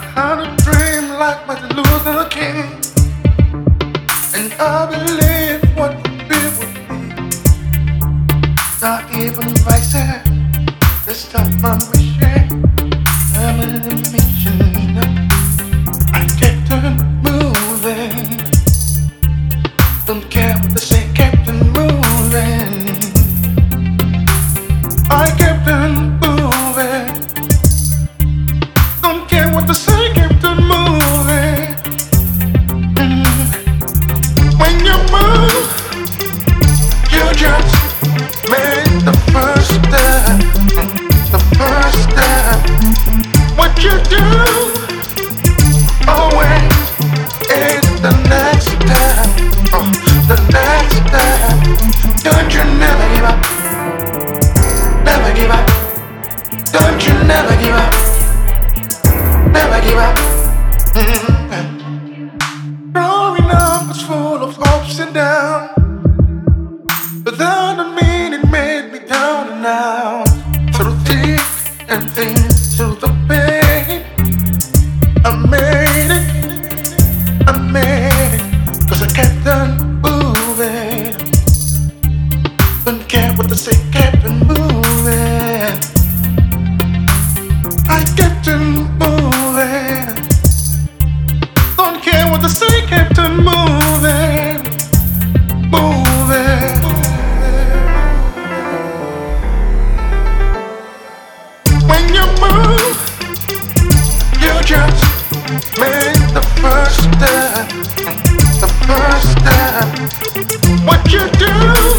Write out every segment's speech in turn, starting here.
had a dream like Martin Luther King, and I believe what would be would be. Not even vices, this time I'm wishing I'm in a mission. I kept on moving, don't care what they say, kept on moving. I kept on moving, don't care what they say, kept on moving. When you move, you just made the first step, the first step. What you do always is the next step, the next step. Don't you never give up, never give up. Don't you never give up, never give up. Growing up was full of ups and downs, but that don't mean it made me down and out. Through thick and thin, through the pain, I made it, I made it, 'cause I kept on moving. Don't care what they say, kept on moving. I kept on moving. Don't care what they say, kept on moving, moving. When you move, you just made the first step, the first step. What you do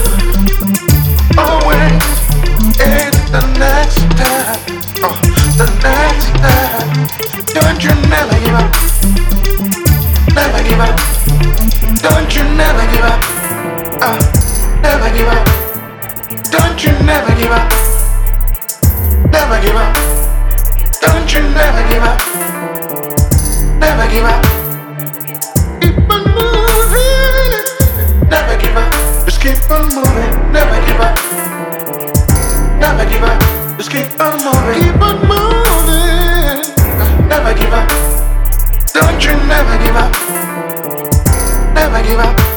always is the next step, the next step. Don't you never give up, never give up. Don't you never give up, never give up. Don't you never give up, never give up. Don't you never give up, never give up. Keep on moving, never give up. Just keep on moving, never give up, never give up. Just keep on moving, never give up. Don't you never give up, never give up.